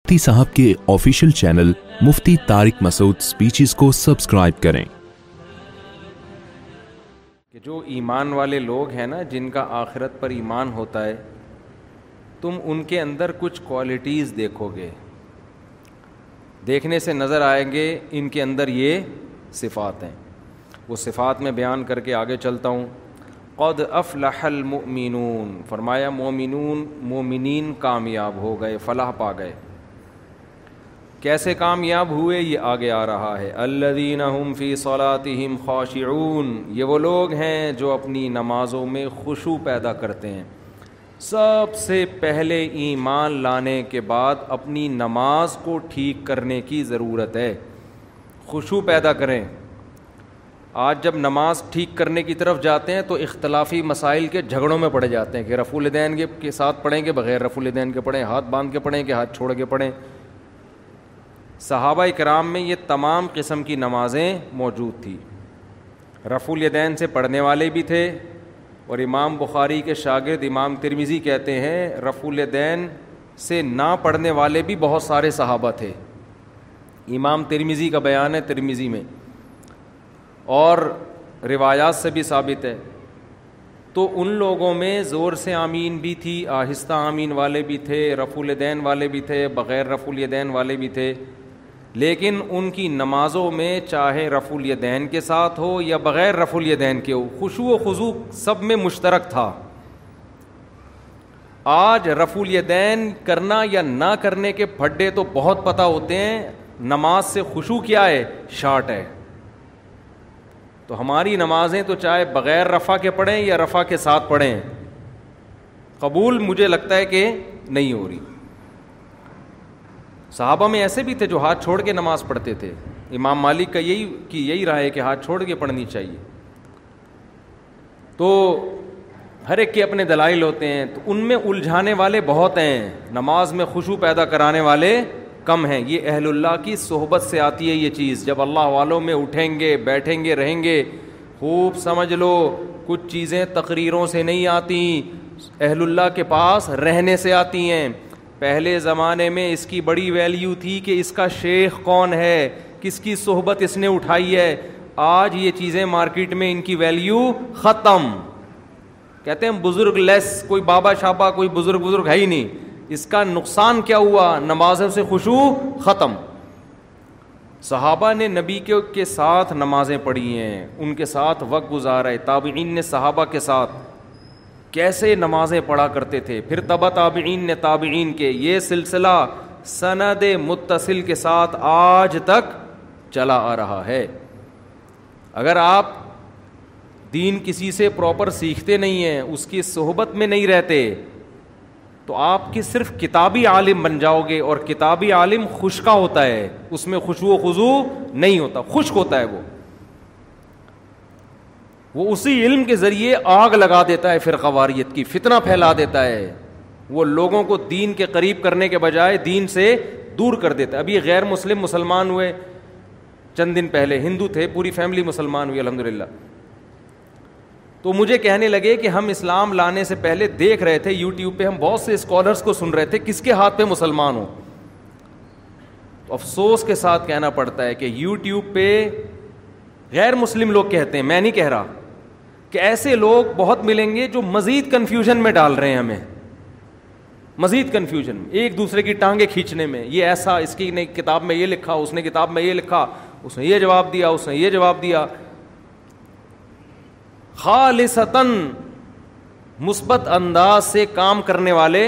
مفتی صاحب کے official channel Mufti Tariq Masood speeches کو سبسکرائب کریں۔ کہ جو ایمان والے لوگ ہیں نا، جن کا آخرت پر ایمان ہوتا ہے، تم ان کے اندر کچھ کوالٹیز دیکھو گے، دیکھنے سے نظر آئیں گے ان کے اندر یہ صفات ہیں۔ وہ صفات میں بیان کر کے آگے چلتا ہوں۔ قد افلح المؤمنون، فرمایا مومنین کامیاب ہو گئے، فلاح پا گئے۔ کیسے کامیاب ہوئے یہ آگے آ رہا ہے۔ الذین هم فی صلاتہم خاشعون، یہ وہ لوگ ہیں جو اپنی نمازوں میں خشوع پیدا کرتے ہیں۔ سب سے پہلے ایمان لانے کے بعد اپنی نماز کو ٹھیک کرنے کی ضرورت ہے، خشوع پیدا کریں۔ آج جب نماز ٹھیک کرنے کی طرف جاتے ہیں تو اختلافی مسائل کے جھگڑوں میں پڑے جاتے ہیں کہ رفع الیدین کے ساتھ پڑھیں کہ بغیر رفع الیدین کے پڑھیں، ہاتھ باندھ کے پڑھیں کہ ہاتھ چھوڑ کے پڑھیں۔ صحابہ کرام میں یہ تمام قسم کی نمازیں موجود تھی۔ رفع الیدین سے پڑھنے والے بھی تھے، اور امام بخاری کے شاگرد امام ترمذی کہتے ہیں رفع الیدین سے نہ پڑھنے والے بھی بہت سارے صحابہ تھے۔ امام ترمذی کا بیان ہے ترمذی میں، اور روایات سے بھی ثابت ہے۔ تو ان لوگوں میں زور سے آمین بھی تھی، آہستہ آمین والے بھی تھے، رفع الیدین والے بھی تھے، بغیر رفع الیدین والے بھی تھے، لیکن ان کی نمازوں میں چاہے رفع الیدین کے ساتھ ہو یا بغیر رفع الیدین کے ہو، خشوع و خضوع سب میں مشترک تھا۔ آج رفع الیدین کرنا یا نہ کرنے کے پھڈے تو بہت پتہ ہوتے ہیں، نماز سے خشوع کیا ہے؟ شارٹ ہے۔ تو ہماری نمازیں تو چاہے بغیر رفع کے پڑھیں یا رفع کے ساتھ پڑھیں، قبول مجھے لگتا ہے کہ نہیں ہو رہی۔ صحابہ میں ایسے بھی تھے جو ہاتھ چھوڑ کے نماز پڑھتے تھے۔ امام مالک کا یہی رائے ہے کہ ہاتھ چھوڑ کے پڑھنی چاہیے۔ تو ہر ایک کے اپنے دلائل ہوتے ہیں، تو ان میں الجھانے والے بہت ہیں، نماز میں خشوع پیدا کرانے والے کم ہیں۔ یہ اہل اللہ کی صحبت سے آتی ہے یہ چیز۔ جب اللہ والوں میں اٹھیں گے، بیٹھیں گے، رہیں گے، خوب سمجھ لو کچھ چیزیں تقریروں سے نہیں آتی، اہل اللہ کے پاس رہنے سے آتی ہیں۔ پہلے زمانے میں اس کی بڑی ویلیو تھی کہ اس کا شیخ کون ہے، کس کی صحبت اس نے اٹھائی ہے۔ آج یہ چیزیں مارکیٹ میں ان کی ویلیو ختم۔ کہتے ہیں بزرگ لیس، کوئی بابا شابا، کوئی بزرگ ہے ہی نہیں۔ اس کا نقصان کیا ہوا؟ نمازوں سے خشوع ختم۔ صحابہ نے نبی کے ساتھ نمازیں پڑھی ہیں، ان کے ساتھ وقت گزارا ہے۔ تابعین نے صحابہ کے ساتھ کیسے نمازیں پڑھا کرتے تھے، پھر تبع تابعین نے تابعین کے، یہ سلسلہ سند متصل کے ساتھ آج تک چلا آ رہا ہے۔ اگر آپ دین کسی سے پراپر سیکھتے نہیں ہیں، اس کی صحبت میں نہیں رہتے، تو آپ کی صرف کتابی عالم بن جاؤ گے، اور کتابی عالم خشکا ہوتا ہے، اس میں خشوع و خضوع نہیں ہوتا، خشک ہوتا ہے۔ وہ اسی علم کے ذریعے آگ لگا دیتا ہے فرقہ واریت کی، فتنہ پھیلا دیتا ہے، وہ لوگوں کو دین کے قریب کرنے کے بجائے دین سے دور کر دیتا ہے۔ ابھی غیر مسلم مسلمان ہوئے چند دن پہلے، ہندو تھے، پوری فیملی مسلمان ہوئی الحمدللہ۔ تو مجھے کہنے لگے کہ ہم اسلام لانے سے پہلے دیکھ رہے تھے یوٹیوب پہ، ہم بہت سے اسکالرز کو سن رہے تھے کس کے ہاتھ پہ مسلمان ہو۔ افسوس کے ساتھ کہنا پڑتا ہے کہ یوٹیوب پہ غیر مسلم لوگ کہتے ہیں، میں نہیں کہہ رہا، کہ ایسے لوگ بہت ملیں گے جو مزید کنفیوژن میں ڈال رہے ہیں ہمیں، مزید کنفیوژن میں، ایک دوسرے کی ٹانگیں کھینچنے میں۔ یہ ایسا، اس کی نے کتاب میں یہ لکھا، اس نے کتاب میں یہ لکھا، اس نے یہ جواب دیا، اس نے یہ جواب دیا۔ خالصتاً مثبت انداز سے کام کرنے والے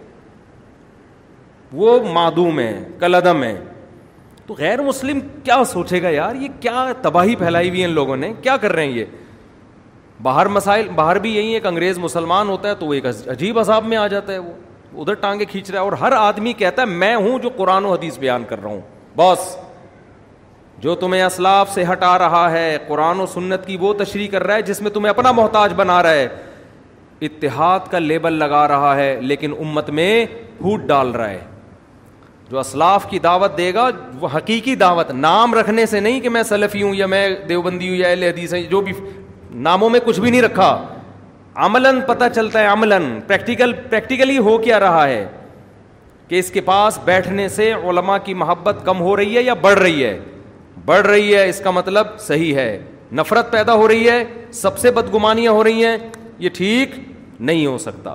وہ معدوم ہیں، کالعدم ہیں۔ تو غیر مسلم کیا سوچے گا یار، یہ کیا تباہی پھیلائی ہوئی ہے ان لوگوں نے، کیا کر رہے ہیں یہ؟ باہر مسائل، باہر بھی یہی ہے کہ انگریز مسلمان ہوتا ہے تو وہ ایک عجیب عذاب میں آ جاتا ہے، وہ ادھر ٹانگیں کھینچ رہا ہے، اور ہر آدمی کہتا ہے میں ہوں جو قرآن و حدیث بیان کر رہا ہوں۔ بس جو تمہیں اسلاف سے ہٹا رہا ہے، قرآن و سنت کی وہ تشریح کر رہا ہے جس میں تمہیں اپنا محتاج بنا رہا ہے، اتحاد کا لیبل لگا رہا ہے، لیکن امت میں پھوٹ ڈال رہا ہے۔ جو اسلاف کی دعوت دے گا وہ حقیقی دعوت، نام رکھنے سے نہیں کہ میں سلفی ہوں یا میں دیوبندی ہوں یا اہل حدیث ہیں، جو بھی ناموں میں کچھ بھی نہیں رکھا، عملاً پتہ چلتا ہے، عملاً پریکٹیکلی ہو کیا رہا ہے کہ اس کے پاس بیٹھنے سے علماء کی محبت کم ہو رہی ہے یا بڑھ رہی ہے؟ بڑھ رہی ہے، اس کا مطلب صحیح ہے. نفرت پیدا ہو رہی ہے، سب سے بدگمانیاں ہو رہی ہیں، یہ ٹھیک نہیں ہو سکتا.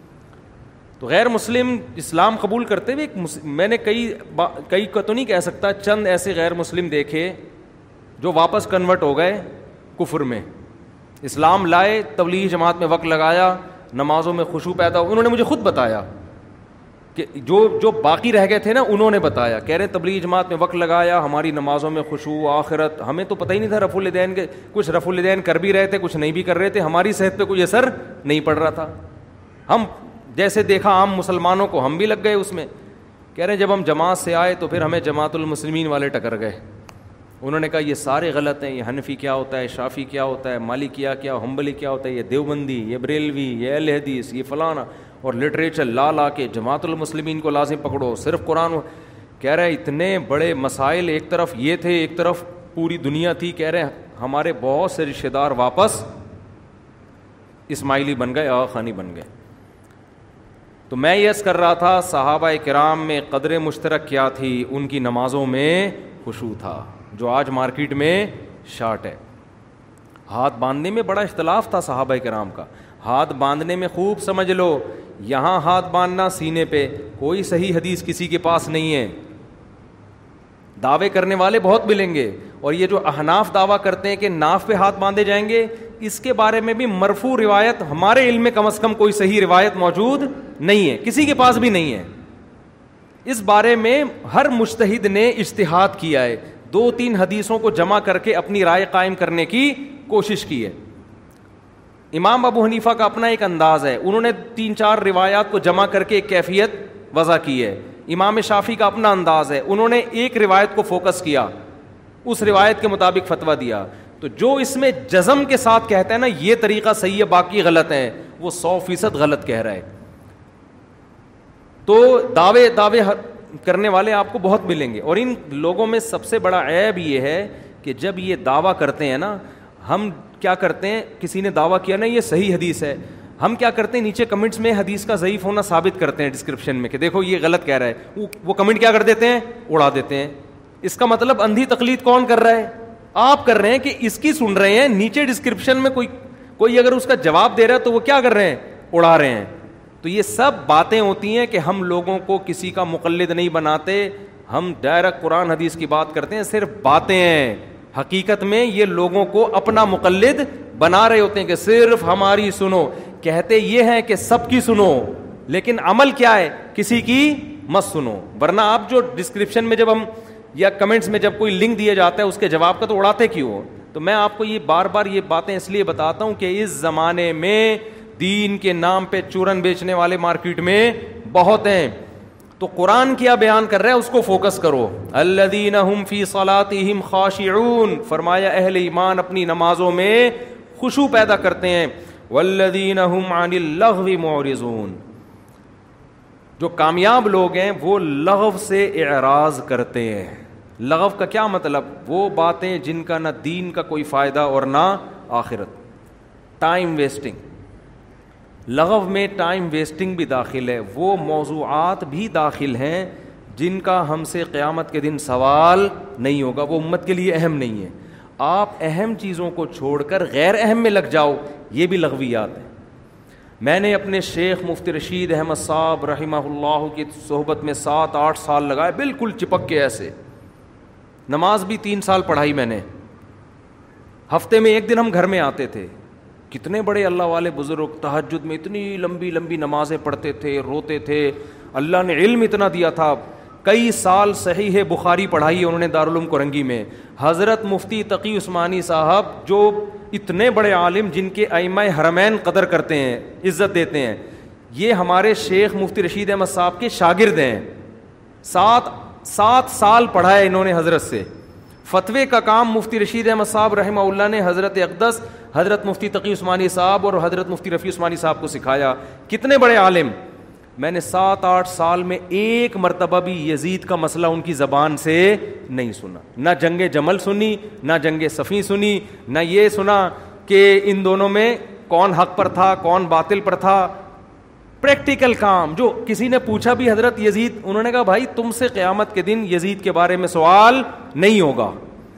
تو غیر مسلم اسلام قبول کرتے ہوئے میں نے کئی کو تو نہیں کہہ سکتا، چند ایسے غیر مسلم دیکھے جو واپس کنورٹ ہو گئے کفر میں. اسلام لائے، تبلیغ جماعت میں وقت لگایا، نمازوں میں خشوع پیدا ہو. انہوں نے مجھے خود بتایا کہ جو باقی رہ گئے تھے نا، انہوں نے بتایا، کہہ رہے تبلیغ جماعت میں وقت لگایا، ہماری نمازوں میں خشوع، آخرت. ہمیں تو پتہ ہی نہیں تھا رفع الیدین کے، کچھ رفع الیدین کر بھی رہے تھے، کچھ نہیں بھی کر رہے تھے، ہماری صحت پہ کوئی اثر نہیں پڑ رہا تھا. ہم جیسے دیکھا عام مسلمانوں کو، ہم بھی لگ گئے اس میں. کہہ رہے جب ہم جماعت سے آئے تو پھر ہمیں جماعت المسلمین والے ٹکر گئے. انہوں نے کہا یہ سارے غلط ہیں، یہ حنفی کیا ہوتا ہے، شافی کیا ہوتا ہے، مالکیہ کیا، حنبلی کیا ہوتا ہے، یہ دیوبندی، یہ بریلوی، یہ اہل حدیث، یہ فلانا، اور لٹریچر لا کے جماعت المسلمین کو لازم پکڑو، صرف قرآن. کہہ رہے اتنے بڑے مسائل، ایک طرف یہ تھے، ایک طرف پوری دنیا تھی. کہہ رہے ہمارے بہت سے رشتہ دار واپس اسماعیلی بن گئے، آغا خانی بن گئے. تو میں یہ عرض کر رہا تھا صحابہ کرام میں قدر مشترک کیا تھی؟ ان کی نمازوں میں خشوع تھا، جو آج مارکیٹ میں شارٹ ہے. ہاتھ باندھنے میں بڑا اختلاف تھا صحابہ کرام کا. ہاتھ باندھنے میں خوب سمجھ لو، یہاں ہاتھ باندھنا سینے پہ، کوئی صحیح حدیث کسی کے پاس نہیں ہے. دعوے کرنے والے بہت ملیں گے، اور یہ جو احناف دعویٰ کرتے ہیں کہ ناف پہ ہاتھ باندھے جائیں گے، اس کے بارے میں بھی مرفوع روایت ہمارے علم میں کم از کم کوئی صحیح روایت موجود نہیں ہے، کسی کے پاس بھی نہیں ہے. اس بارے میں ہر مجتہد نے اجتہاد کیا ہے، 2-3 حدیثوں کو جمع کر کے اپنی رائے قائم کرنے کی کوشش کی ہے. امام ابو حنیفہ کا اپنا ایک انداز ہے، انہوں نے 3-4 روایات کو جمع کر کے ایک کیفیت وضع کی ہے. امام شافعی کا اپنا انداز ہے، انہوں نے ایک روایت کو فوکس کیا، اس روایت کے مطابق فتویٰ دیا. تو جو اس میں جزم کے ساتھ کہتا ہے نا یہ طریقہ صحیح ہے باقی غلط ہیں، وہ 100% غلط کہہ رہا ہے. تو دعوے کرنے والے آپ کو بہت ملیں گے، اور ان لوگوں میں سب سے بڑا عیب یہ ہے کہ جب یہ دعویٰ کرتے ہیں نا، ہم کیا کرتے ہیں، کسی نے دعویٰ کیا نا یہ صحیح حدیث ہے، ہم کیا کرتے ہیں نیچے کمنٹس میں حدیث کا ضعیف ہونا ثابت کرتے ہیں، ڈسکرپشن میں کہ دیکھو یہ غلط کہہ رہا ہے. وہ کمنٹ کیا کر دیتے ہیں، اڑا دیتے ہیں. اس کا مطلب اندھی تقلید کون کر رہا ہے؟ آپ کر رہے ہیں کہ اس کی سن رہے ہیں، نیچے ڈسکرپشن میں کوئی اگر اس کا جواب دے رہا ہے تو وہ کیا کر رہے ہیں، اڑا رہے ہیں. تو یہ سب باتیں ہوتی ہیں کہ ہم لوگوں کو کسی کا مقلد نہیں بناتے، ہم ڈائریکٹ قرآن حدیث کی بات کرتے ہیں، صرف باتیں ہیں. حقیقت میں یہ لوگوں کو اپنا مقلد بنا رہے ہوتے ہیں کہ صرف ہماری سنو. کہتے یہ ہیں کہ سب کی سنو، لیکن عمل کیا ہے، کسی کی مت سنو. ورنہ آپ جو ڈسکرپشن میں جب ہم یا کمنٹس میں جب کوئی لنک دیا جاتا ہے اس کے جواب کا تو اڑاتے کیوں ہو؟ تو میں آپ کو یہ بار بار یہ باتیں اس لیے بتاتا ہوں کہ اس زمانے میں دین کے نام پہ چورن بیچنے والے مارکیٹ میں بہت ہیں. تو قرآن کیا بیان کر رہا ہے اس کو فوکس کرو. الذین هم فی صلاتہم خاشعون، فرمایا اہل ایمان اپنی نمازوں میں خشوع پیدا کرتے ہیں. والذین هم عن اللغو معرضون، جو کامیاب لوگ ہیں وہ لغو سے اعراض کرتے ہیں. لغو کا کیا مطلب؟ وہ باتیں جن کا نہ دین کا کوئی فائدہ اور نہ آخرت. ٹائم ویسٹنگ، لغو میں ٹائم ویسٹنگ بھی داخل ہے، وہ موضوعات بھی داخل ہیں جن کا ہم سے قیامت کے دن سوال نہیں ہوگا، وہ امت کے لیے اہم نہیں ہے. آپ اہم چیزوں کو چھوڑ کر غیر اہم میں لگ جاؤ، یہ بھی لغویات ہیں. میں نے اپنے شیخ مفتی رشید احمد صاحب رحمہ اللہ کی صحبت میں 7-8 سال لگائے، بالکل چپک کے ایسے. نماز بھی 3 سال پڑھائی میں نے. ہفتے میں 1 دن ہم گھر میں آتے تھے. کتنے بڑے اللہ والے بزرگ تہجد میں اتنی لمبی لمبی نمازیں پڑھتے تھے، روتے تھے. اللہ نے علم اتنا دیا تھا. کئی سال صحیح بخاری پڑھائی انہوں نے دارالعلوم کرنگی میں. حضرت مفتی تقی عثمانی صاحب جو اتنے بڑے عالم جن کے ائمہ حرمین قدر کرتے ہیں، عزت دیتے ہیں، یہ ہمارے شیخ مفتی رشید احمد صاحب کے شاگرد ہیں. 7 سال پڑھا ہے انہوں نے حضرت سے. فتوے کا کام مفتی رشید احمد صاحب رحمہ اللہ نے حضرت اقدس، حضرت مفتی تقی عثمانی صاحب اور حضرت مفتی رفیع عثمانی صاحب کو سکھایا. کتنے بڑے عالم. میں نے 7-8 سال میں ایک مرتبہ بھی یزید کا مسئلہ ان کی زبان سے نہیں سنا. نہ جنگ جمل سنی، نہ جنگ صفین سنی، نہ یہ سنا کہ ان دونوں میں کون حق پر تھا کون باطل پر تھا. پریکٹیکل کام. جو کسی نے پوچھا بھی حضرت یزید, انہوں نے کہا بھائی تم سے قیامت کے دن یزید کے بارے میں سوال نہیں ہوگا.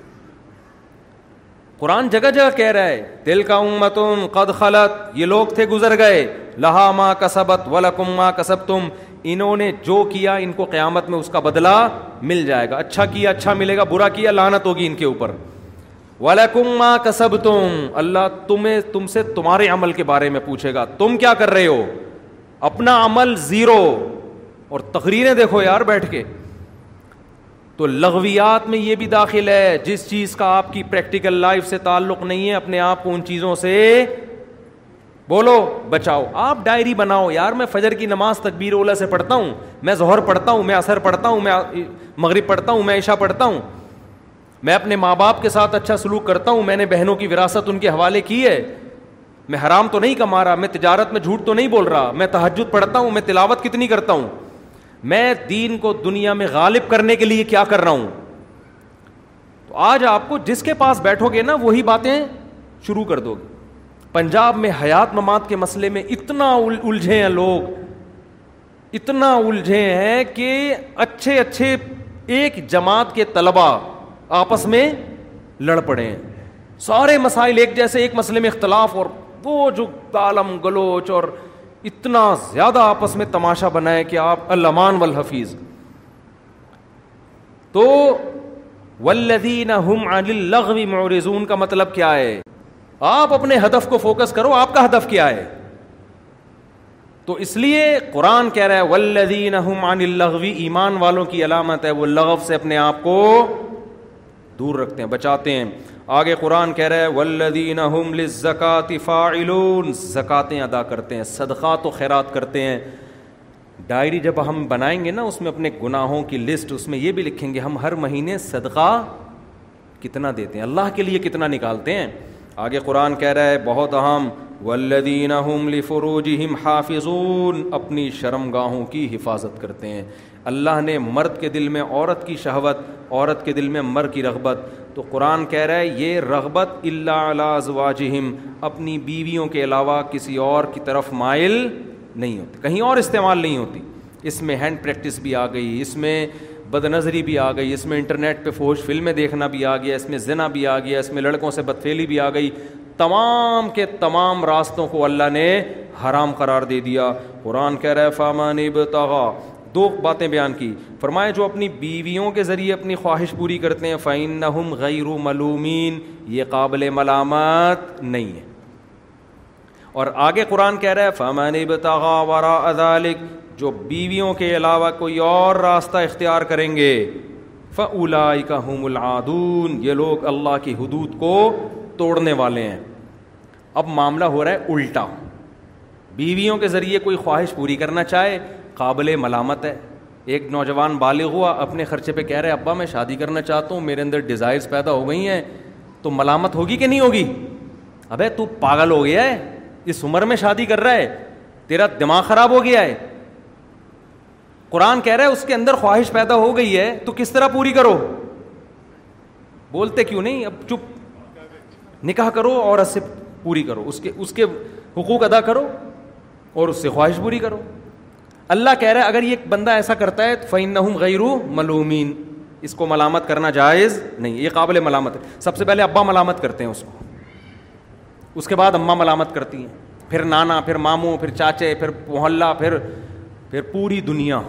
قرآن جگہ جگہ کہہ رہا ہے تلک امۃ قد خلت, یہ لوگ تھے گزر گئے, لہا ما کسبت ولکم ما کسبتم, انہوں نے جو کیا ان کو قیامت میں اس کا بدلہ مل جائے گا. اچھا کیا اچھا ملے گا, برا کیا لعنت ہوگی ان کے اوپر. وَلَكُمْ مَا كَسَبْتُمْ, اللہ تم سے تمہارے عمل کے بارے میں پوچھے گا, تم کیا کر رہے ہو. اپنا عمل زیرو, اور تقریریں دیکھو یار بیٹھ کے. تو لغویات میں یہ بھی داخل ہے, جس چیز کا آپ کی پریکٹیکل لائف سے تعلق نہیں ہے اپنے آپ کو ان چیزوں سے بولو بچاؤ. آپ ڈائری بناؤ, یار میں فجر کی نماز تکبیر اولا سے پڑھتا ہوں, میں ظہر پڑھتا ہوں, میں عصر پڑھتا ہوں, میں مغرب پڑھتا ہوں, میں عشاء پڑھتا ہوں, میں اپنے ماں باپ کے ساتھ اچھا سلوک کرتا ہوں, میں نے بہنوں کی وراثت ان کے حوالے کی ہے, میں حرام تو نہیں کما رہا, میں تجارت میں جھوٹ تو نہیں بول رہا, میں تہجد پڑھتا ہوں, میں تلاوت کتنی کرتا ہوں, میں دین کو دنیا میں غالب کرنے کے لیے کیا کر رہا ہوں. تو آج آپ کو جس کے پاس بیٹھو گے نا وہی باتیں شروع کر دو گے. پنجاب میں حیات ممات کے مسئلے میں اتنا الجھے ہیں لوگ, اتنا الجھے ہیں کہ اچھے اچھے ایک جماعت کے طلباء آپس میں لڑ پڑے ہیں. سارے مسائل ایک جیسے, ایک مسئلے میں اختلاف, اور وہ جو گالم گلوچ اور اتنا زیادہ آپس میں تماشا بنائے کہ آپ الامان والحفیظ. تو والذین هم عن اللغو معرضون کا مطلب کیا ہے؟ آپ اپنے ہدف کو فوکس کرو, آپ کا ہدف کیا ہے. تو اس لیے قرآن کہہ رہا ہے والذین هم عن اللغو, ایمان والوں کی علامت ہے وہ لغو سے اپنے آپ کو دور رکھتے ہیں, بچاتے ہیں. آگے قرآن کہہ رہا ہے والذین هم للزکاۃ فاعلون, زکاتیں ادا کرتے ہیں, صدقات و خیرات کرتے ہیں. ڈائری جب ہم بنائیں گے نا اس میں اپنے گناہوں کی لسٹ, اس میں یہ بھی لکھیں گے ہم ہر مہینے صدقہ کتنا دیتے ہیں, اللہ کے لیے کتنا نکالتے ہیں. آگے قرآن کہہ رہا ہے بہت اہم والذین هم لفروجہم حافظون, اپنی شرمگاہوں کی حفاظت کرتے ہیں. اللہ نے مرد کے دل میں عورت کی شہوت, عورت کے دل میں مرد کی رغبت, تو قرآن کہہ رہا ہے یہ رغبت الا علی ازواجہم, اپنی بیویوں کے علاوہ کسی اور کی طرف مائل نہیں ہوتی, کہیں اور استعمال نہیں ہوتی. اس میں ہینڈ پریکٹس بھی آ گئی, اس میں بد نظری بھی آ گئی, اس میں انٹرنیٹ پہ فحش فلمیں دیکھنا بھی آ گیا, اس میں زنا بھی آ گیا, اس میں لڑکوں سے بدفعلی بھی آ گئی. تمام کے تمام راستوں کو اللہ نے حرام قرار دے دیا. قرآن کہہ رہا ہے فَمَنِ ابْتَغَىٰ, دو باتیں بیان کی, فرمایا جو اپنی بیویوں کے ذریعے اپنی خواہش پوری کرتے ہیں فَإِنَّهُمْ غَيْرُ مَلُومِينَ, یہ قابل ملامت نہیں ہے. اور آگے قرآن کہہ رہا ہے فَمَنِ ابْتَغَىٰ وَرَاءَ ذَلِكَ, جو بیویوں کے علاوہ کوئی اور راستہ اختیار کریں گے فَأُولَٰئِكَ هُمُ الْعَادُونَ, یہ لوگ اللہ کی حدود کو توڑنے والے ہیں. اب معاملہ ہو رہا ہے الٹا, بیویوں کے ذریعے کوئی خواہش پوری کرنا چاہے قابل ملامت ہے. ایک نوجوان بالغ ہوا, اپنے خرچے پہ کہہ رہے ابا میں شادی کرنا چاہتا ہوں, میرے اندر ڈیزائرز پیدا ہو گئی ہیں, تو ملامت ہوگی کہ نہیں ہوگی؟ ابے تو پاگل ہو گیا ہے, اس عمر میں شادی کر رہا ہے, تیرا دماغ خراب ہو گیا ہے. قرآن کہہ رہا ہے اس کے اندر خواہش پیدا ہو گئی ہے تو کس طرح پوری کرو؟ بولتے کیوں نہیں؟ اب چپ, نکاح کرو عورت سے پوری کرو, اس کے حقوق ادا کرو اور اس سے خواہش پوری کرو. اللہ کہہ رہا ہے اگر یہ بندہ ایسا کرتا ہے فَإِنَّهُمْ غَيْرُ مَلُومِينَ, اس کو ملامت کرنا جائز نہیں, یہ قابل ملامت ہے. سب سے پہلے ابا ملامت کرتے ہیں اس کو, اس کے بعد اماں ملامت کرتی ہیں, پھر نانا, پھر ماموں, پھر چاچے, پھر محلہ, پھر پوری دنیا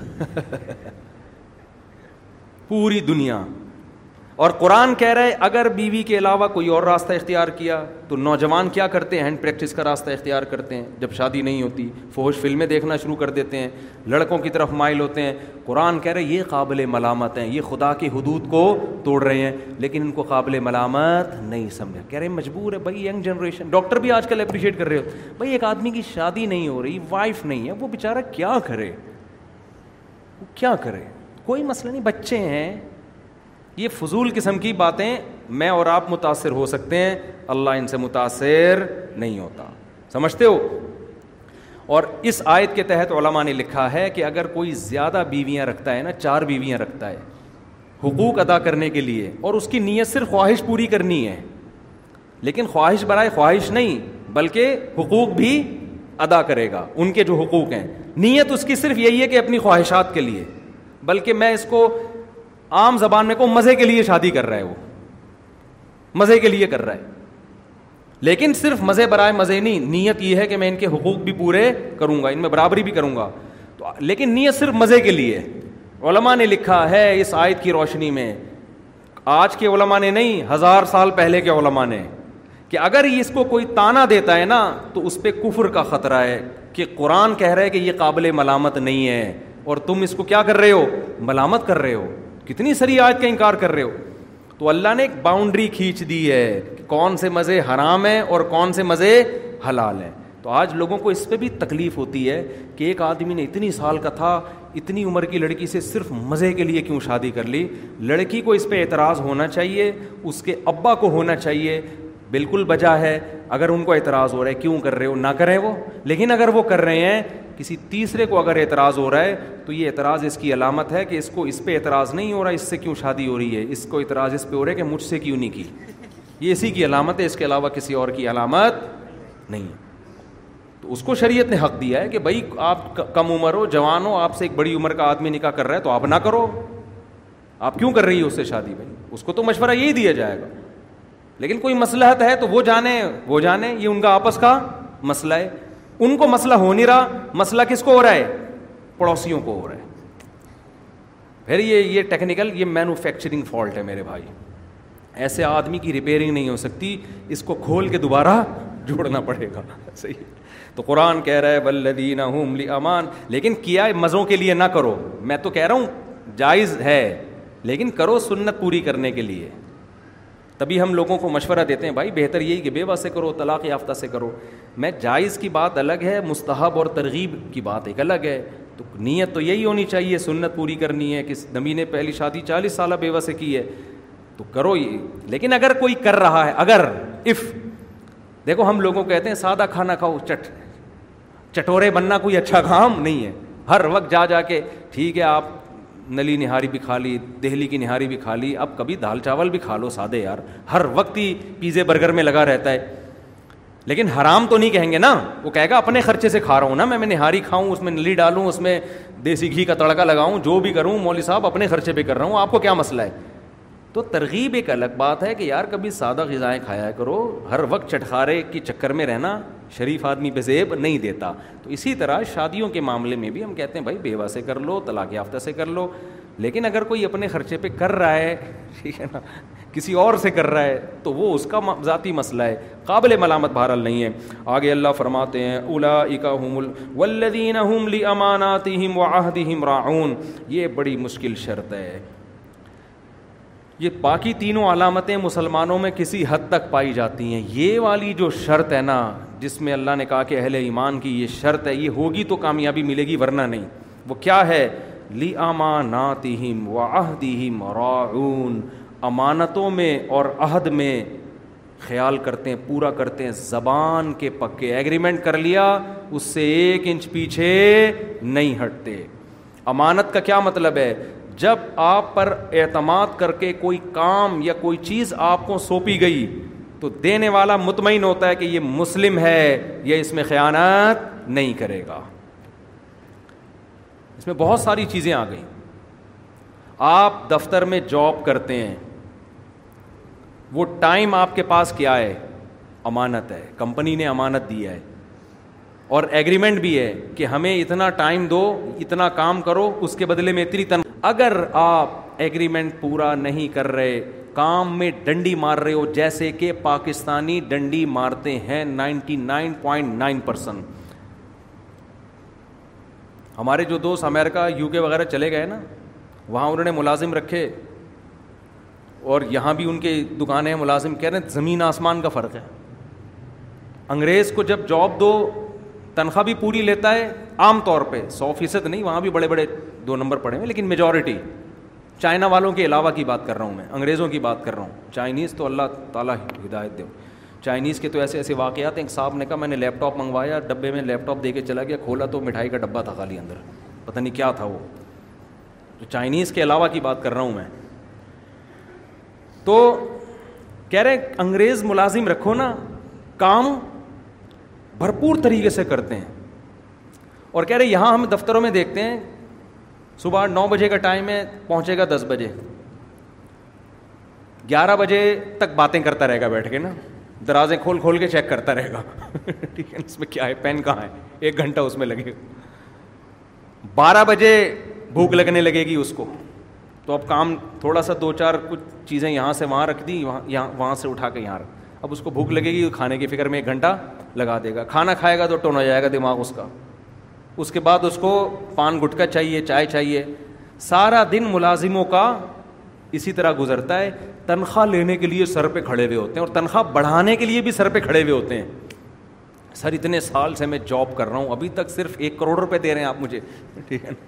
پوری دنیا. اور قرآن کہہ رہے اگر بیوی کے علاوہ کوئی اور راستہ اختیار کیا تو نوجوان کیا کرتے ہیں؟ ہینڈ پریکٹس کا راستہ اختیار کرتے ہیں. جب شادی نہیں ہوتی فحش فلمیں دیکھنا شروع کر دیتے ہیں, لڑکوں کی طرف مائل ہوتے ہیں. قرآن کہہ رہے یہ قابل ملامت ہیں, یہ خدا کی حدود کو توڑ رہے ہیں, لیکن ان کو قابل ملامت نہیں سمجھا. کہہ رہے مجبور ہے بھائی, ینگ جنریشن, ڈاکٹر بھی آج کل اپریشیٹ کر رہے ہو بھائی, ایک آدمی کی شادی نہیں ہو رہی, وائف نہیں ہے, وہ بیچارہ کیا کرے, وہ کیا کرے, کوئی مسئلہ نہیں, بچے ہیں. یہ فضول قسم کی باتیں, میں اور آپ متاثر ہو سکتے ہیں, اللہ ان سے متاثر نہیں ہوتا, سمجھتے ہو. اور اس آیت کے تحت علماء نے لکھا ہے کہ اگر کوئی زیادہ بیویاں رکھتا ہے نا, 4 بیویاں رکھتا ہے حقوق ادا کرنے کے لیے, اور اس کی نیت صرف خواہش پوری کرنی ہے, لیکن خواہش برائے خواہش نہیں بلکہ حقوق بھی ادا کرے گا ان کے جو حقوق ہیں. نیت اس کی صرف یہی ہے کہ اپنی خواہشات کے لیے, بلکہ میں اس کو عام زبان میں کو مزے کے لیے شادی کر رہا ہے, وہ مزے کے لیے کر رہا ہے, لیکن صرف مزے برائے مزے نہیں, نیت یہ ہے کہ میں ان کے حقوق بھی پورے کروں گا, ان میں برابری بھی کروں گا. تو لیکن نیت صرف مزے کے لیے. علماء نے لکھا ہے اس آیت کی روشنی میں, آج کے علماء نے نہیں, 1000 سال پہلے کے علماء نے, کہ اگر اس کو کوئی تانا دیتا ہے نا تو اس پہ کفر کا خطرہ ہے, کہ قرآن کہہ رہا ہے کہ یہ قابل ملامت نہیں ہے اور تم اس کو کیا کر رہے ہو, ملامت کر رہے ہو, کتنی ساری آیت کا انکار کر رہے ہو. تو اللہ نے ایک باؤنڈری کھینچ دی ہے کہ کون سے مزے حرام ہیں اور کون سے مزے حلال ہیں. تو آج لوگوں کو اس پہ بھی تکلیف ہوتی ہے کہ ایک آدمی نے اتنی سال کا تھا, اتنی عمر کی لڑکی سے صرف مزے کے لیے کیوں شادی کر لی. لڑکی کو اس پہ اعتراض ہونا چاہیے, اس کے ابا کو ہونا چاہیے, بالکل بجا ہے. اگر ان کو اعتراض ہو رہا ہے کیوں کر رہے ہو, نہ کریں وہ. لیکن اگر وہ کر رہے ہیں, کسی تیسرے کو اگر اعتراض ہو رہا ہے تو یہ اعتراض اس کی علامت ہے کہ اس کو اس پہ اعتراض نہیں ہو رہا, اس سے کیوں شادی ہو رہی ہے, اس کو اعتراض اس پہ ہو رہا ہے کہ مجھ سے کیوں نہیں کی. یہ اسی کی علامت ہے, اس کے علاوہ کسی اور کی علامت نہیں ہے. تو اس کو شریعت نے حق دیا ہے کہ بھائی آپ کم عمر ہو, جوان ہو, آپ سے ایک بڑی عمر کا آدمی نکاح کر رہا ہے تو آپ نہ کرو. آپ کیوں کر رہی ہے اس سے شادی؟ بھائی اس کو تو مشورہ یہی دیا جائے گا. لیکن کوئی مصلحت ہے تو وہ جانے, یہ ان کا آپس کا مسئلہ ہے. ان کو مسئلہ ہو نہیں رہا, مسئلہ کس کو ہو رہا ہے, پڑوسیوں کو ہو رہا ہے. پھر یہ ٹیکنیکل, یہ مینوفیکچرنگ فالٹ ہے میرے بھائی. ایسے آدمی کی ریپیئرنگ نہیں ہو سکتی, اس کو کھول کے دوبارہ جوڑنا پڑے گا. صحیح. تو قرآن کہہ رہا ہے والذین هم لأمان, لیکن کیا مزوں کے لیے نہ کرو. میں تو کہہ رہا ہوں جائز ہے, لیکن کرو سنت پوری کرنے کے لیے. تبھی ہم لوگوں کو مشورہ دیتے ہیں بھائی بہتر یہی کہ بیوہ سے کرو, طلاق یافتہ سے کرو. میں جائز کی بات الگ ہے, مستحب اور ترغیب کی بات ایک الگ ہے. تو نیت تو یہی ہونی چاہیے, سنت پوری کرنی ہے. کہ نبی نے پہلی شادی 40 سالہ بیوہ سے کی ہے تو کرو یہ. لیکن اگر کوئی کر رہا ہے, اگر دیکھو ہم لوگوں کہتے ہیں سادہ کھانا کھاؤ, چٹورے بننا کوئی اچھا کام نہیں ہے. ہر وقت جا کے ٹھیک ہے آپ نلی نہاری بھی کھا لی, دہلی کی نہاری بھی کھا لی, اب کبھی دال چاول بھی کھا لو سادے یار. ہر وقت ہی پیزے برگر میں لگا رہتا ہے. لیکن حرام تو نہیں کہیں گے نا, وہ کہے گا اپنے خرچے سے کھا رہا ہوں نا, میں نہاری کھاؤں, اس میں نلی ڈالوں, اس میں دیسی گھی کا تڑکا لگاؤں, جو بھی کروں مولوی صاحب اپنے خرچے پہ کر رہا ہوں, آپ کو کیا مسئلہ ہے. تو ترغیب ایک الگ بات ہے کہ یار کبھی سادہ غذائیں کھایا کرو, ہر وقت چٹخارے کی چکر میں رہنا شریف آدمی پہ زیب نہیں دیتا. تو اسی طرح شادیوں کے معاملے میں بھی ہم کہتے ہیں بھائی بیوہ سے کر لو, طلاق یافتہ سے کر لو. لیکن اگر کوئی اپنے خرچے پہ کر رہا ہے, ٹھیک ہے نا, کسی اور سے کر رہا ہے تو وہ اس کا ذاتی مسئلہ ہے, قابل ملامت بہرحال نہیں ہے. آگے اللہ فرماتے ہیں اولئک هم والذین هم لاماناتهم وعهدهم راعون. یہ بڑی مشکل شرط ہے. یہ باقی تینوں علامتیں مسلمانوں میں کسی حد تک پائی جاتی ہیں, یہ والی جو شرط ہے نا جس میں اللہ نے کہا کہ اہل ایمان کی یہ شرط ہے, یہ ہوگی تو کامیابی ملے گی ورنہ نہیں. وہ کیا ہے, لِأَمَانَاتِهِمْ وَعَهْدِهِمْ رَاعُونَ, امانتوں میں اور عہد میں خیال کرتے ہیں, پورا کرتے ہیں, زبان کے پکے. ایگریمنٹ کر لیا اس سے 1 انچ پیچھے نہیں ہٹتے. امانت کا کیا مطلب ہے, جب آپ پر اعتماد کر کے کوئی کام یا کوئی چیز آپ کو سونپی گئی تو دینے والا مطمئن ہوتا ہے کہ یہ مسلم ہے, یہ اس میں خیانت نہیں کرے گا. اس میں بہت ساری چیزیں آ گئیں. آپ دفتر میں جاب کرتے ہیں, وہ ٹائم آپ کے پاس کیا ہے, امانت ہے, کمپنی نے امانت دیا ہے, اور ایگریمنٹ بھی ہے کہ ہمیں اتنا ٹائم دو, اتنا کام کرو, اس کے بدلے میں اتنی تنخواہ. اگر آپ ایگریمنٹ پورا نہیں کر رہے, کام میں ڈنڈی مار رہے ہو, جیسے کہ پاکستانی ڈنڈی مارتے ہیں 99.9%. ہمارے جو دوست امریکہ UK وغیرہ چلے گئے نا, وہاں انہوں نے ملازم رکھے اور یہاں بھی ان کے دکانیں ہیں, ملازم کہہ رہے ہیں زمین آسمان کا فرق ہے. انگریز کو جب جاب دو تنخواہ بھی پوری لیتا ہے, عام طور پہ 100% نہیں, وہاں بھی بڑے بڑے 2 نمبر پڑے ہیں, لیکن میجورٹی. چائنا والوں کے علاوہ کی بات کر رہا ہوں میں, انگریزوں کی بات کر رہا ہوں. چائنیز تو اللہ تعالیٰ ہدایت دے. چائنیز کے تو ایسے ایسے واقعات ہیں. ایک صاحب نے کہا میں نے لیپ ٹاپ منگوایا, ڈبے میں لیپ ٹاپ دے کے چلا گیا, کھولا تو مٹھائی کا ڈبہ تھا خالی اندر, پتہ نہیں کیا تھا وہ. تو چائنیز کے علاوہ کی بات کر رہا ہوں میں. تو کہہ رہے انگریز ملازم رکھو نا, کام بھرپور طریقے سے کرتے ہیں, اور کہہ رہے یہاں ہم دفتروں میں دیکھتے ہیں صبح 9 بجے کا ٹائم ہے, پہنچے گا 10 بجے, 11 بجے تک باتیں کرتا رہے گا بیٹھ کے نا, درازیں کھول کھول کے چیک کرتا رہے گا ٹھیک ہے, اس میں کیا ہے, پین کہاں ہے, 1 گھنٹہ اس میں لگے گا. 12 بجے بھوک لگنے لگے گی اس کو, تو اب کام تھوڑا سا 2-4 کچھ چیزیں یہاں سے وہاں رکھ دی, وہاں سے اٹھا کے یہاں رکھ. اب اس کو بھوک لگے گی, کھانے کی فکر میں 1 گھنٹہ لگا دے گا. کھانا کھائے گا تو ٹون ہو جائے گا دماغ اس کا. اس کے بعد اس کو پان گٹکا چاہیے, چائے چاہیے. سارا دن ملازموں کا اسی طرح گزرتا ہے. تنخواہ لینے کے لیے سر پہ کھڑے ہوئے ہوتے ہیں, اور تنخواہ بڑھانے کے لیے بھی سر پہ کھڑے ہوئے ہوتے ہیں. سر اتنے سال سے میں جاب کر رہا ہوں, ابھی تک صرف 1 کروڑ روپے دے رہے ہیں آپ مجھے, ٹھیک ہے نا.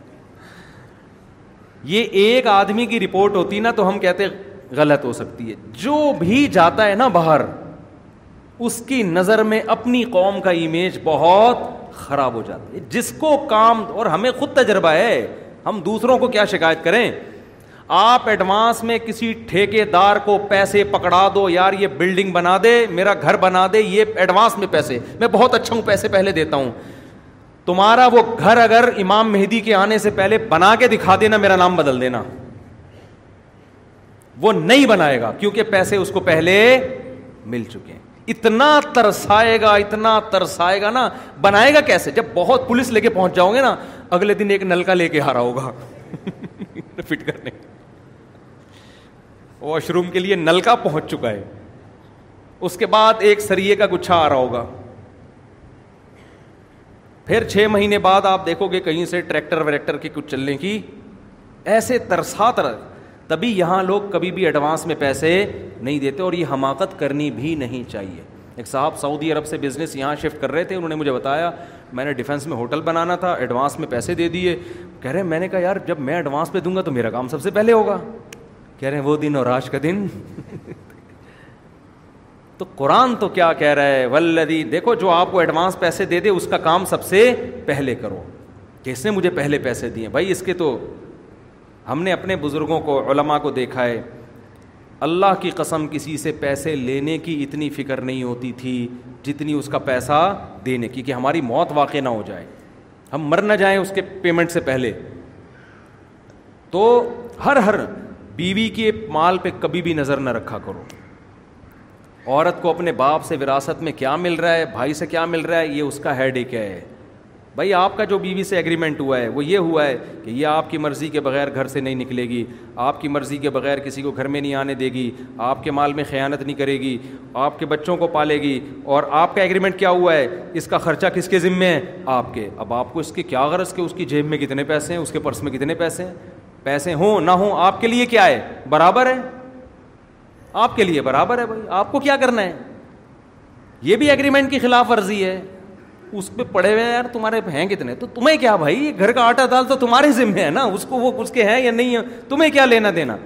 یہ ایک آدمی کی رپورٹ ہوتی نا تو ہم کہتے غلط ہو سکتی ہے. جو بھی جاتا ہے نا باہر, اس کی نظر میں اپنی قوم کا امیج بہت خراب ہو جاتا ہے. جس کو کام, اور ہمیں خود تجربہ ہے, ہم دوسروں کو کیا شکایت کریں. آپ ایڈوانس میں کسی ٹھیکیدار کو پیسے پکڑا دو, یار یہ بلڈنگ بنا دے, میرا گھر بنا دے, یہ ایڈوانس میں پیسے, میں بہت اچھا ہوں, پیسے پہلے دیتا ہوں. تمہارا وہ گھر اگر امام مہدی کے آنے سے پہلے بنا کے دکھا دینا, میرا نام بدل دینا. وہ نہیں بنائے گا کیونکہ پیسے اس کو پہلے مل چکے ہیں. اتنا ترسائے گا نا, بنائے گا کیسے؟ جب بہت پولیس لے کے پہنچ جاؤ گے نا, اگلے دن ایک نلکا لے کے آ رہا ہوگا فٹ کرنے, واش روم کے لیے نلکا پہنچ چکا ہے. اس کے بعد ایک سریے کا گچھا آ رہا ہوگا. پھر 6 مہینے بعد آپ دیکھو گے کہیں سے ٹریکٹر وریکٹر کے کچھ چلنے کی, ایسے ترسات رہ. تبھی یہاں لوگ کبھی بھی ایڈوانس میں پیسے نہیں دیتے, اور یہ حماقت کرنی بھی نہیں چاہیے. ایک صاحب سعودی عرب سے بزنس یہاں شفٹ کر رہے تھے, انہوں نے مجھے بتایا میں نے ڈیفینس میں ہوٹل بنانا تھا, ایڈوانس میں پیسے دے دیے. کہہ رہے ہیں میں نے کہا یار جب میں ایڈوانس پہ دوں گا تو میرا کام سب سے پہلے ہوگا. کہہ رہے ہیں وہ دن اور آج کا دن تو قرآن تو کیا کہہ رہا ہے, والذی, دیکھو جو آپ کو ایڈوانس پیسے دے دے اس کا کام سب سے پہلے کرو. کس نے مجھے پہلے پیسے دیے بھائی, اس کے تو ہم نے اپنے بزرگوں کو, علماء کو دیکھا ہے, اللہ کی قسم کسی سے پیسے لینے کی اتنی فکر نہیں ہوتی تھی جتنی اس کا پیسہ دینے کی, کہ ہماری موت واقع نہ ہو جائے, ہم مر نہ جائیں اس کے پیمنٹ سے پہلے. تو ہر بیوی کے مال پہ کبھی بھی نظر نہ رکھا کرو. عورت کو اپنے باپ سے وراثت میں کیا مل رہا ہے, بھائی سے کیا مل رہا ہے, یہ اس کا ہیڈ ایک ہے. بھائی آپ کا جو بیوی سے ایگریمنٹ ہوا ہے وہ یہ ہوا ہے کہ یہ آپ کی مرضی کے بغیر گھر سے نہیں نکلے گی, آپ کی مرضی کے بغیر کسی کو گھر میں نہیں آنے دے گی, آپ کے مال میں خیانت نہیں کرے گی, آپ کے بچوں کو پالے گی, اور آپ کا ایگریمنٹ کیا ہوا ہے, اس کا خرچہ کس کے ذمے ہے, آپ کے. اب آپ کو اس کے کیا غرض کہ اس کی جیب میں کتنے پیسے ہیں, اس کے پرس میں کتنے پیسے ہیں, پیسے ہوں نہ ہوں آپ کے لیے کیا ہے, برابر ہے, آپ کے لیے برابر ہے. بھائی آپ کو کیا کرنا ہے, یہ بھی ایگریمنٹ کی خلاف ورزی ہے. اس پہ پڑے ہوئے یار تمہارے ہیں کتنے, تو تمہیں کیا بھائی, گھر کا آٹا دال تو تمہارے ذمہ ہے نا, اس کو وہ اس کے ہیں یا نہیں ہے, تمہیں کیا لینا دینا.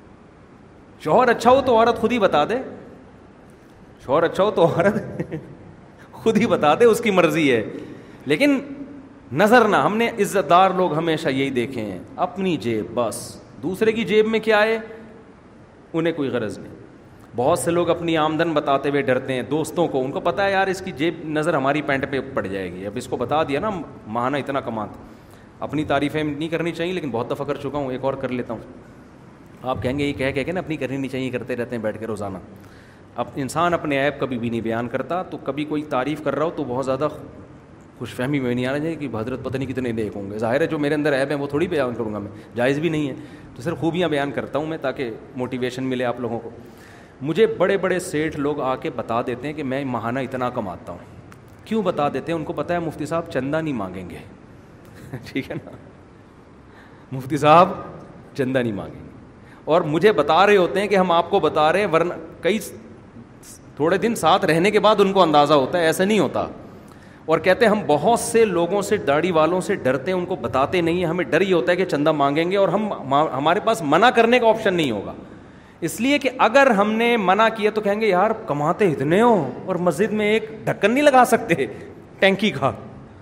شوہر اچھا ہو تو عورت خود ہی بتا دے, شوہر اچھا ہو تو عورت خود ہی بتا دے, اس کی مرضی ہے. لیکن نظر نہ, ہم نے عزت دار لوگ ہمیشہ یہی دیکھے ہیں, اپنی جیب بس, دوسرے کی جیب میں کیا ہے انہیں کوئی غرض نہیں. بہت سے لوگ اپنی آمدن بتاتے ہوئے ڈرتے ہیں دوستوں کو, ان کو پتا ہے یار اس کی جیب نظر ہماری پینٹ پہ پڑ جائے گی, اب اس کو بتا دیا نا ماہانہ اتنا کماتا. اپنی تعریفیں نہیں کرنی چاہیے لیکن بہت دفعہ کر چکا ہوں, ایک اور کر لیتا ہوں. آپ کہیں گے یہ کہہ کے نا اپنی کرنی نہیں چاہیے, کرتے رہتے ہیں بیٹھ کے روزانہ. اب انسان اپنے عیب کبھی بھی نہیں بیان کرتا, تو کبھی کوئی تعریف کر رہا ہو تو بہت زیادہ خوش فہمی میں نہیں آنا چاہیے کہ حضرت پتہ نہیں کتنے نیک ہوں گے. ظاہر ہے جو میرے اندر عیب ہے وہ تھوڑی بیان کروں گا میں, جائز بھی نہیں ہے. تو صرف خوبیاں بیان کرتا ہوں میں تاکہ موٹیویشن ملے آپ لوگوں کو. مجھے بڑے بڑے سیٹھ لوگ آ کے بتا دیتے ہیں کہ میں ماہانہ اتنا کماتا ہوں. کیوں بتا دیتے ہیں, ان کو پتہ ہے مفتی صاحب چندہ نہیں مانگیں گے ٹھیک ہے نا, مفتی صاحب چندہ نہیں مانگیں گے. اور مجھے بتا رہے ہوتے ہیں کہ ہم آپ کو بتا رہے ہیں, ورنہ کئی تھوڑے دن ساتھ رہنے کے بعد ان کو اندازہ ہوتا ہے, ایسا نہیں ہوتا. اور کہتے ہیں ہم بہت سے لوگوں سے, داڑھی والوں سے ڈرتے ہیں, ان کو بتاتے نہیں ہیں, ہمیں ڈر ہی ہوتا ہے کہ چندہ مانگیں گے اور ہمارے پاس منع کرنے کا آپشن نہیں ہوگا. اس لیے کہ اگر ہم نے منع کیا تو کہیں گے یار کماتے اتنے ہو اور مسجد میں ایک ڈھکن نہیں لگا سکتے ٹینکی کا.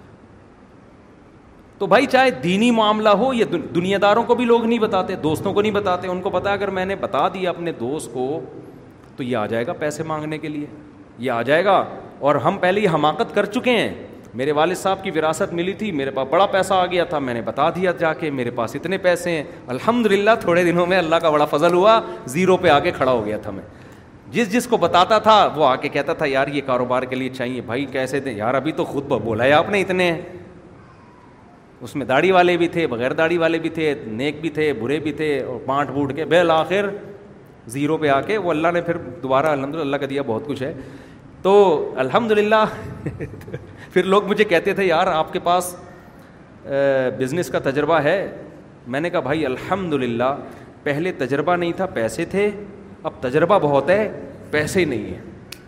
تو بھائی چاہے دینی معاملہ ہو یا دنیا داروں کو بھی لوگ نہیں بتاتے, دوستوں کو نہیں بتاتے. ان کو پتا اگر میں نے بتا دیا اپنے دوست کو تو یہ آ جائے گا پیسے مانگنے کے لیے, یہ آ جائے گا. اور ہم پہلے یہ حماقت کر چکے ہیں, میرے والد صاحب کی وراثت ملی تھی, میرے پاس بڑا پیسہ آ گیا تھا, میں نے بتا دیا جا کے میرے پاس اتنے پیسے ہیں. الحمدللہ تھوڑے دنوں میں اللہ کا بڑا فضل ہوا, زیرو پہ آ کے کھڑا ہو گیا تھا. میں جس کو بتاتا تھا وہ آ کے کہتا تھا یار یہ کاروبار کے لیے چاہیے. بھائی کیسے دیں یار, ابھی تو خود بولا ہے آپ نے اتنے ہیں. اس میں داڑھی والے بھی تھے, بغیر داڑھی والے بھی تھے, نیک بھی تھے, برے بھی تھے, اور بانٹ بوٹ کے بالآخر زیرو پہ آ کے وہ اللہ نے پھر دوبارہ الحمدللہ اللہ کا دیا بہت کچھ ہے. تو الحمدللہ پھر لوگ مجھے کہتے تھے یار آپ کے پاس بزنس کا تجربہ ہے. میں نے کہا بھائی الحمدللہ پہلے تجربہ نہیں تھا, پیسے تھے, اب تجربہ بہت ہے, پیسے ہی نہیں ہیں.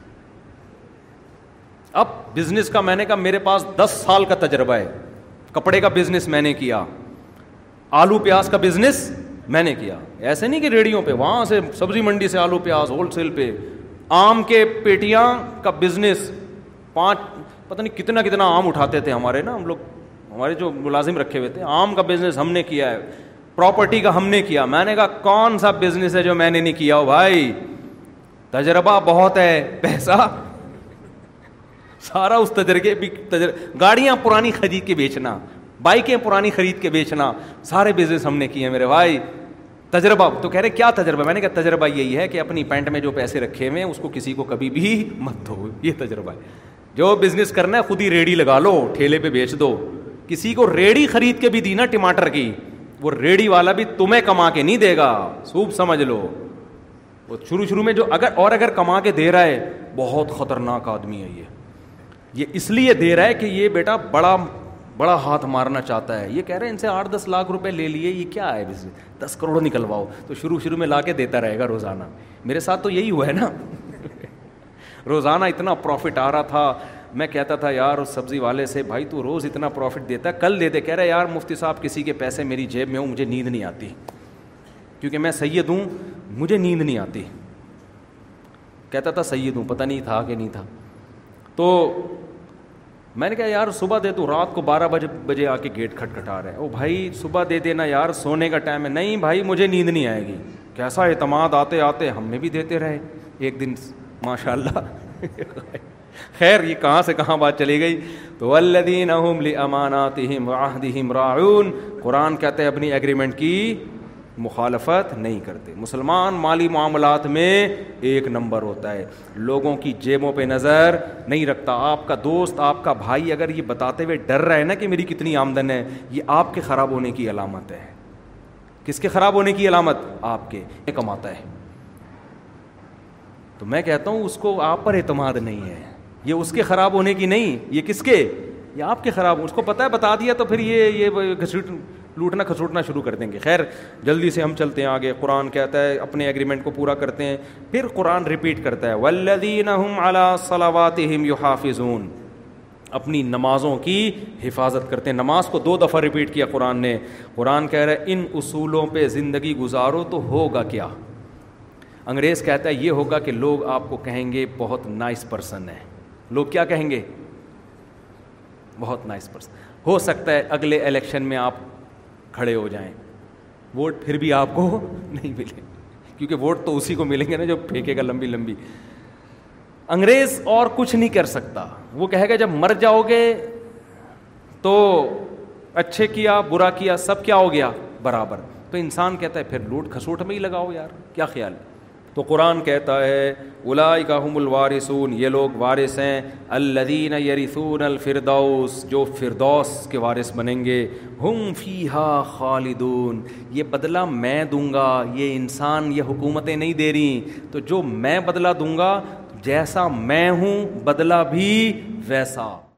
اب بزنس کا میں نے کہا میرے پاس 10 سال کا تجربہ ہے. کپڑے کا بزنس میں نے کیا, آلو پیاز کا بزنس میں نے کیا. ایسے نہیں کہ ریڑیوں پہ, وہاں سے سبزی منڈی سے آلو پیاز ہول سیل پہ. آم کے پیٹیاں کا بزنس, 5 پتہ نہیں کتنا آم اٹھاتے تھے ہمارے نا, ہم لوگ ہمارے جو ملازم رکھے ہوئے تھے. آم کا بزنس ہم نے کیا ہے, پراپرٹی کا ہم نے کیا. میں نے کہا کون سا بزنس ہے جو میں نے نہیں کیا ہو بھائی, تجربہ بہت ہے, پیسہ سارا اس تجربے بھی. گاڑیاں پرانی خرید کے بیچنا, بائکیں پرانی خرید کے بیچنا, سارے بزنس ہم نے کیے ہیں میرے بھائی. تجربہ تو کہہ رہے کیا تجربہ, میں نے کہا تجربہ یہی ہے کہ اپنی پینٹ میں جو پیسے رکھے ہوئے ہیں اس کو کسی کو کبھی بھی مت دو, یہ تجربہ ہے. جو بزنس کرنا ہے خود ہی ریڑی لگا لو, ٹھیلے پہ بیچ دو. کسی کو ریڑی خرید کے بھی دی نا ٹماٹر کی, وہ ریڑی والا بھی تمہیں کما کے نہیں دے گا, خوب سمجھ لو. وہ شروع میں جو اگر کما کے دے رہا ہے, بہت خطرناک آدمی ہے یہ اس لیے دے رہا ہے کہ یہ بیٹا بڑا ہاتھ مارنا چاہتا ہے. یہ کہہ رہے ہیں ان سے 8-10 لاکھ روپے لے لیے, یہ کیا ہے 10 کروڑ نکلواؤ, تو شروع میں لا کے دیتا رہے گا روزانہ. میرے ساتھ تو یہی ہوا ہے نا, روزانہ اتنا پروفٹ آ رہا تھا. میں کہتا تھا یار اس سبزی والے سے, بھائی تو روز اتنا پروفٹ دیتا ہے, کل دے دے. کہہ رہے یار مفتی صاحب کسی کے پیسے میری جیب میں ہوں, مجھے نیند نہیں آتی, کیونکہ میں سید ہوں, مجھے نیند نہیں آتی. کہتا تھا سید ہوں, پتہ نہیں تھا کہ نہیں تھا. تو میں نے کہا یار صبح دے تو, رات کو 12 بجے آ کے گیٹ کھٹکھٹا رہا ہے. او بھائی صبح دے دینا یار, سونے کا ٹائم ہے. نہیں بھائی مجھے نیند نہیں آئے گی. کیسا اعتماد, آتے آتے ہم نے بھی دیتے رہے ایک دن ماشاء اللہ. خیر یہ کہاں سے کہاں بات چلی گئی. تو والذین هم لاماناتهم وعهدهم راعون, قرآن کہتے ہیں اپنی ایگریمنٹ کی مخالفت نہیں کرتے. مسلمان مالی معاملات میں ایک نمبر ہوتا ہے, لوگوں کی جیبوں پہ نظر نہیں رکھتا. آپ کا دوست, آپ کا بھائی اگر یہ بتاتے ہوئے ڈر رہا ہے نا کہ میری کتنی آمدن ہے, یہ آپ کے خراب ہونے کی علامت ہے. کس کے خراب ہونے کی علامت؟ آپ کے. کماتا ہے. تو میں کہتا ہوں اس کو آپ پر اعتماد نہیں ہے, یہ اس کے خراب ہونے کی نہیں, یہ کس کے, یہ آپ کے خراب. اس کو پتہ ہے, بتا دیا تو پھر یہ لوٹنا کھسوٹنا شروع کر دیں گے. خیر جلدی سے ہم چلتے ہیں آگے. قرآن کہتا ہے اپنے ایگریمنٹ کو پورا کرتے ہیں. پھر قرآن ریپیٹ کرتا ہے والذین هم علی صلواتہم یحافظون, اپنی نمازوں کی حفاظت کرتے ہیں. نماز کو 2 دفعہ ریپیٹ کیا قرآن نے. قرآن کہہ رہا ہے ان اصولوں پہ زندگی گزارو تو ہوگا کیا. انگریز کہتا ہے یہ ہوگا کہ لوگ آپ کو کہیں گے بہت نائس پرسن ہے. لوگ کیا کہیں گے؟ بہت نائس پرسن. ہو سکتا ہے اگلے الیکشن میں آپ کھڑے ہو جائیں, ووٹ پھر بھی آپ کو نہیں ملے, کیونکہ ووٹ تو اسی کو ملیں گے نا جو پھینکے گا لمبی لمبی. انگریز اور کچھ نہیں کر سکتا. وہ کہے گا جب مر جاؤ گے تو اچھے کیا برا کیا سب کیا ہو گیا برابر. تو انسان کہتا ہے پھر لوٹ کھسوٹ میں ہی لگاؤ یار, کیا خیال ہے. تو قرآن کہتا ہے اولئک هم الوارثون, یہ لوگ وارث ہیں. الذین یرثون الفردوس, جو فردوس کے وارث بنیں گے. ہم فیہا خالدون, یہ بدلہ میں دوں گا, یہ انسان یہ حکومتیں نہیں دے رہی. تو جو میں بدلہ دوں گا, جیسا میں ہوں بدلہ بھی ویسا.